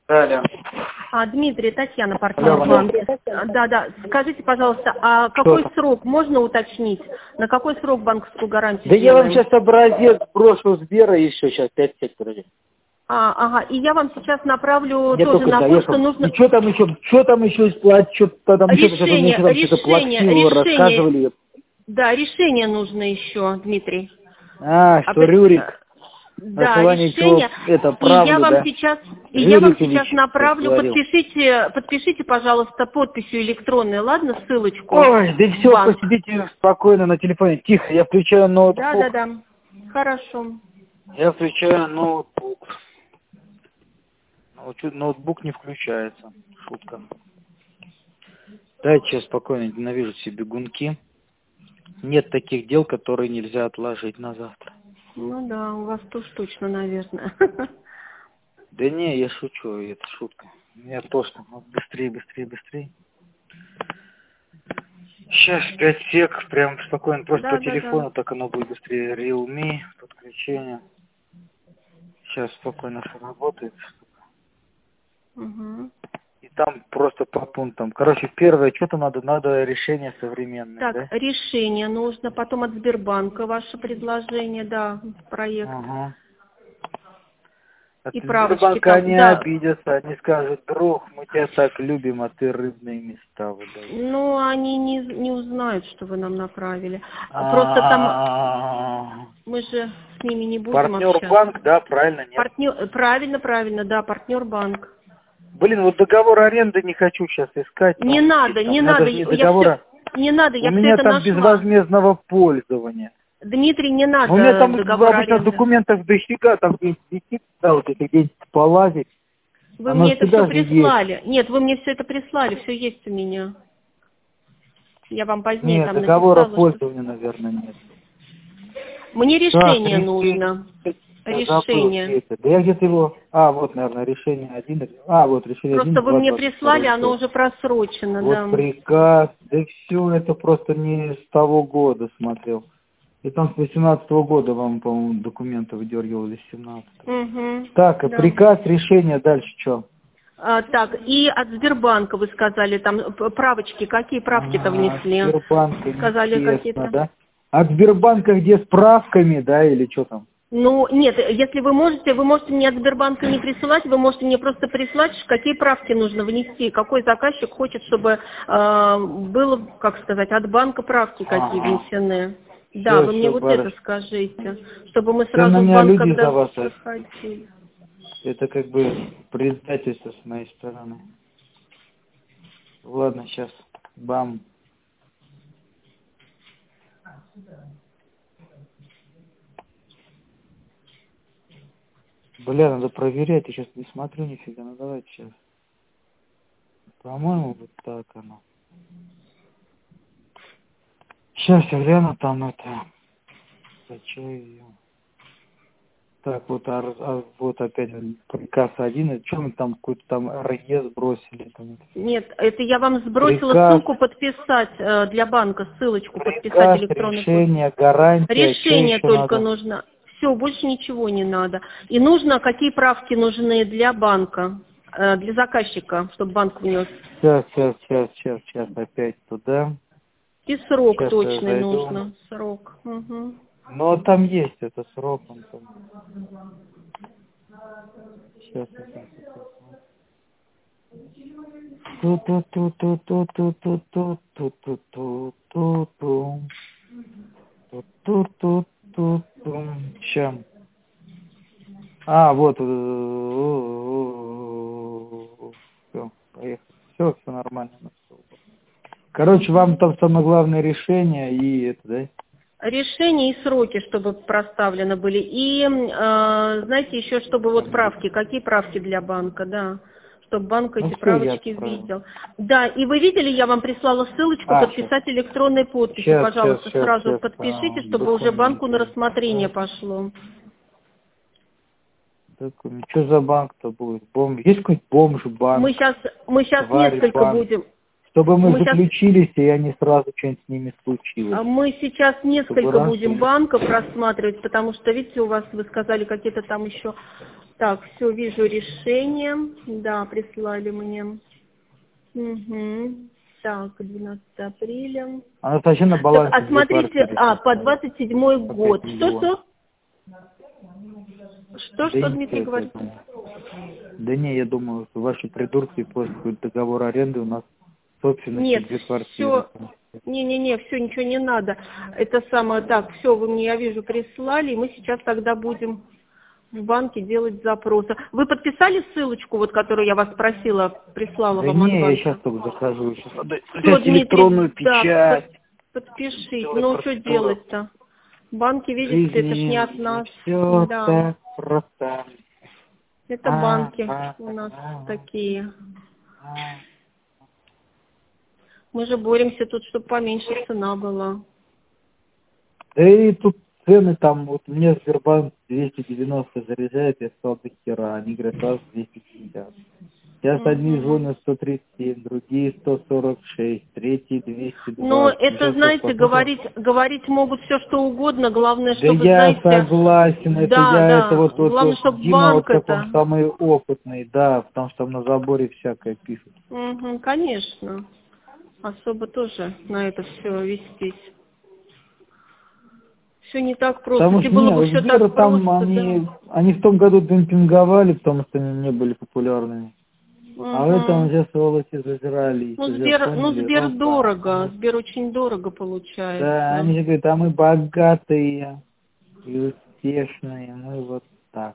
Алло. Дмитрий, Татьяна, партнер банка. Да. Скажите, пожалуйста, а какой срок можно уточнить? На какой срок банковскую гарантию? Да я вам сейчас образец брошу Сбера еще сейчас 5 секунд. Ага, и я вам сейчас направлю тоже на почту. Нужно... И что там еще исплатить? Что там что-то плаксивого рассказывали. Да, решение нужно еще, Дмитрий. Что Рюрик. Да, решение. Это правда, я вам сейчас направлю. Подпишите, пожалуйста, подписью электронной, ладно, ссылочку. Ой, да все, посидите спокойно на телефоне. Тихо, я включаю ноутбук. Да. Хорошо. Я включаю ноутбук. Ноутбук не включается. Шутка. Дайте сейчас спокойно, ненавижу все бегунки. Нет таких дел, которые нельзя отложить на завтра. Ну да, у вас тоже точно, наверное. Да не, я шучу, это шутка. Я тошно. Быстрее. Сейчас 5 сек, прям спокойно, просто по телефону, так оно будет быстрее. Realme, подключение. Сейчас спокойно все работает. Угу. И там просто по пунктам. Короче, первое, что-то надо решение современное. Так, да? Решение нужно, потом от Сбербанка ваше предложение, да, проект. Ага. И правочки Сбербанка там, они обидятся, они скажут: друг, мы тебя так любим, а ты рыбные места выдаешь. Ну, они не узнают, что вы нам направили. Просто там мы же с ними не будем партнер общаться. Банк, да, правильно? Нет? Правильно, да, партнер банк. Блин, вот договор аренды не хочу сейчас искать. Не надо. Не надо. Я У меня там нашла. безвозмездного пользования. Дмитрий, не надо. У меня там договор обычно аренды. Документов дофига, там где-нибудь висит, да, вот это где-нибудь полазить. Вы мне это все прислали. Есть. Нет, вы мне все это прислали, все есть у меня. Я вам позднее там написала. Договора пользования, наверное, нет. Мне решение нужно. Решение. Да я где-то его... вот, наверное, решение 1. Вот решение 1. Просто вы мне прислали, оно уже просрочено. Вот да. Приказ. Да все, это просто не с того года смотрел. И там с 18-го года вам, по-моему, документы выдергивали с 17-го. Угу, Так, приказ, решение, дальше что? Так, и от Сбербанка вы сказали, там правочки, какие правки-то внесли? Сбербанка, сказали какие-то. Да? От Сбербанка где справками, да, или что там? Ну, нет, если вы можете мне от Сбербанка не присылать, вы можете мне просто прислать, какие правки нужно внести, какой заказчик хочет, чтобы было, как сказать, от банка правки какие внесены. Да, вы мне вот это скажите, чтобы мы сразу в банк, когда заходили. Это как бы предательство с моей стороны. Ладно, сейчас. Бам. Бля, надо проверять, я сейчас не смотрю нифига, ну давайте сейчас. По-моему, вот так оно. Сейчас я гляну, там это... Зачем ее? Так, вот опять приказ 1. Что мы там, какой-то там РЕ сбросили? Там? Нет, это я вам сбросила ссылку подписать для банка, ссылочку подписать электронную. Решение, гарантия. Решение только нужно. Все, больше ничего не надо. И нужно, какие правки нужны для банка, для заказчика, чтобы банк внес. Сейчас, опять туда. И срок сейчас точный нужно. Срок. Угу. Но там есть это срок. Он там. Сейчас. Сейчас. Вот. Все, поехали. Все нормально. Короче, вам там самое главное решение и это, да? Решения и сроки, чтобы проставлены были. И, знаете, еще, чтобы вот правки. Какие правки для банка, да. Чтобы банк эти правочки видел. Да, и вы видели, я вам прислала ссылочку подписать электронной подписью. Пожалуйста, сразу подпишите, чтобы уже банку на рассмотрение пошло. Что за банк-то будет? Есть какой-нибудь бомж-банк? Мы сейчас несколько будем. Чтобы мы заключились, и они сразу что-нибудь с ними случилось. Мы сейчас несколько будем банков рассматривать, потому что, видите, у вас, вы сказали, какие-то там еще Так, все, вижу решение. Да, прислали мне. Угу. Так, 12 апреля. Она вообще на балансе. Так, а смотрите, по 27-й год. Что? Что, Дмитрий говорит? Да не, я думаю, что ваши придурки после договора аренды у нас собственность. Нет, все. Не, все, ничего не надо. Это самое, так, все, вы мне, я вижу, прислали, и мы сейчас тогда будем в банке делать запросы. Вы подписали ссылочку, вот, которую я вас просила, прислала вам от банка? Я сейчас только захожу. Сейчас электронную печать. Да, подпишите. Ну, что делать-то? Банки, видите, это ж не от нас. Все Да. так просто. Это банки у нас такие. Мы же боремся тут, чтобы поменьше цена была. Да и тут цены там, вот мне Сбербанк 290 заряжает, я сказал, до хера. Они говорят, раз 250. Сейчас одни звонят 137, другие 146, третьи 220. Но это, знаете, говорить могут все что угодно, главное, чтобы, да я знаете... согласен, это да, это вот главное, чтобы Дима банк вот такой самый опытный, да, потому что там на заборе всякое пишут. Конечно. Особо тоже на это все вестись. Все не так просто. Потому Если что было бы все так там просто, они в том году демпинговали, потому что они не были популярными. А в этом уже сволочи зажрали. Сбер дорого. Сбер очень дорого получается. Да, они же говорят, а мы богатые и успешные, мы вот так.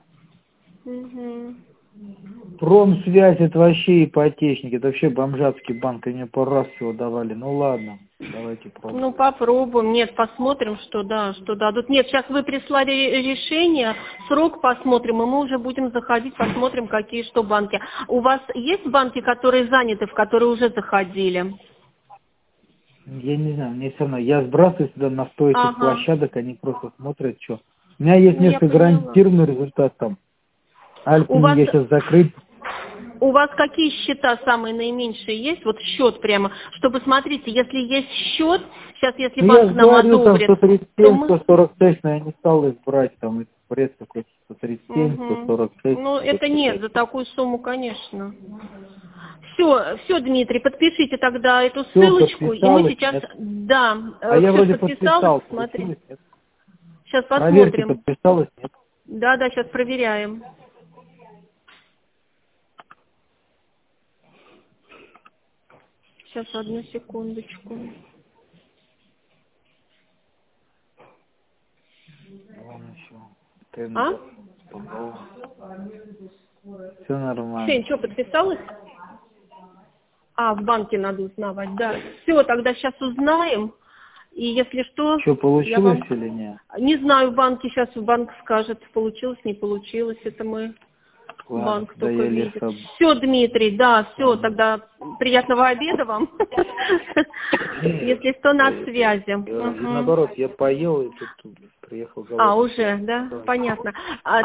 Промсвязь, это вообще ипотечники, это вообще бомжатский банк, они по раз всего давали. Ну ладно, давайте пробуем. Ну попробуем, нет, посмотрим, что дадут. Нет, сейчас вы прислали решение, срок посмотрим, и мы уже будем заходить, посмотрим, какие что банки. У вас есть банки, которые заняты, в которые уже заходили? Я не знаю, мне все равно, я сбрасываю сюда на 100 этих площадок, они просто смотрят, что. У меня есть несколько гарантированный результат там. Альпин я сейчас закрыт. У вас какие счета самые наименьшие есть? Вот счет прямо, чтобы, смотрите, если есть счет, сейчас если банк нам одобрит, там 137, 146, но я не стал их брать, там это бред какой-то, 137, 146. Ну, это нет, за такую сумму, конечно. Все, Дмитрий, подпишите тогда эту ссылочку, и мы сейчас, нет? да, я вроде подписал, смотри. Сейчас проверьте, посмотрим. Подписалось, нет? Да, сейчас проверяем. Сейчас, одну секундочку. Все нормально. Все, ничего, подписалась? В банке надо узнавать, да. Все, тогда сейчас узнаем. И если что... Что, получилось или нет? Не знаю, сейчас банк скажет, получилось, не получилось. Это мы... Ладно, банк только видит. Леса. Все, Дмитрий, да, все, тогда приятного обеда вам. Если что, на связи. Наоборот, я поел и тут приехал голодный. Уже, да? Понятно.